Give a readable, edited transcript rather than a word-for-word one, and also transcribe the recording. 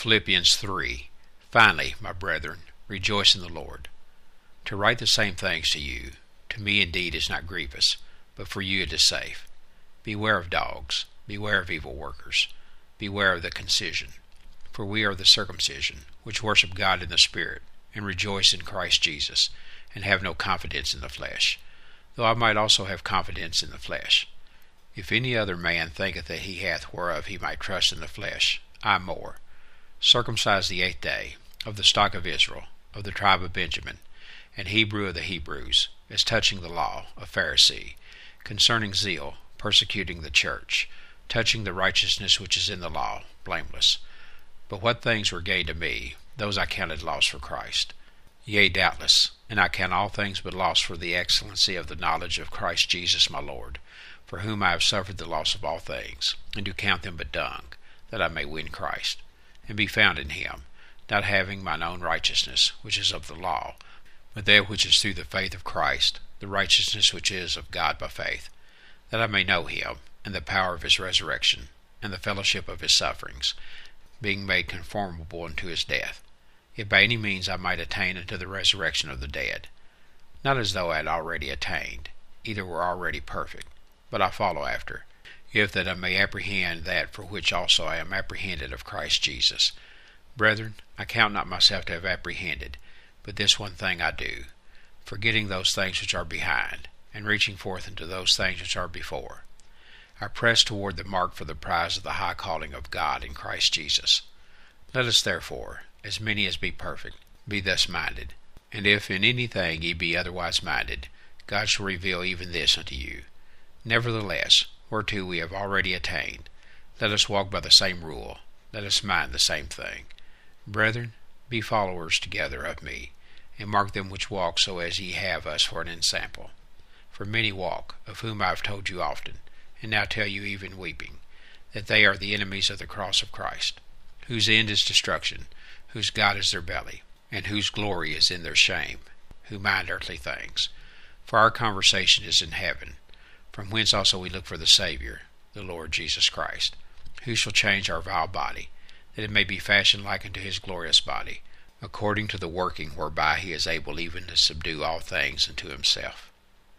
Philippians 3. Finally, my brethren, rejoice in the Lord. To write the same things to you, to me indeed is not grievous, but for you it is safe. Beware of dogs, beware of evil workers, beware of the concision. For we are the circumcision, which worship God in the Spirit, and rejoice in Christ Jesus, and have no confidence in the flesh, though I might also have confidence in the flesh. If any other man thinketh that he hath whereof he might trust in the flesh, I more. Circumcised the 8th day, of the stock of Israel, of the tribe of Benjamin, and Hebrew of the Hebrews, as touching the law, a Pharisee, concerning zeal, persecuting the church, touching the righteousness which is in the law, blameless. But what things were gain to me, those I counted loss for Christ. Yea, doubtless, and I count all things but loss for the excellency of the knowledge of Christ Jesus my Lord, for whom I have suffered the loss of all things, and do count them but dung, that I may win Christ, and be found in him, not having mine own righteousness, which is of the law, but that which is through the faith of Christ, the righteousness which is of God by faith, that I may know him, and the power of his resurrection, and the fellowship of his sufferings, being made conformable unto his death, if by any means I might attain unto the resurrection of the dead. Not as though I had already attained, either were already perfect, but I follow after, if that I may apprehend that for which also I am apprehended of Christ Jesus. Brethren, I count not myself to have apprehended, but this one thing I do, forgetting those things which are behind, and reaching forth unto those things which are before. I press toward the mark for the prize of the high calling of God in Christ Jesus. Let us therefore, as many as be perfect, be thus minded. And if in anything ye be otherwise minded, God shall reveal even this unto you. Nevertheless, whereto we have already attained, let us walk by the same rule, let us mind the same thing. Brethren, be followers together of me, and mark them which walk so as ye have us for an ensample. For many walk, of whom I have told you often, and now tell you even weeping, that they are the enemies of the cross of Christ, whose end is destruction, whose God is their belly, and whose glory is in their shame, who mind earthly things. For our conversation is in heaven, from whence also we look for the Saviour, the Lord Jesus Christ, who shall change our vile body, that it may be fashioned like unto his glorious body, according to the working whereby he is able even to subdue all things unto himself.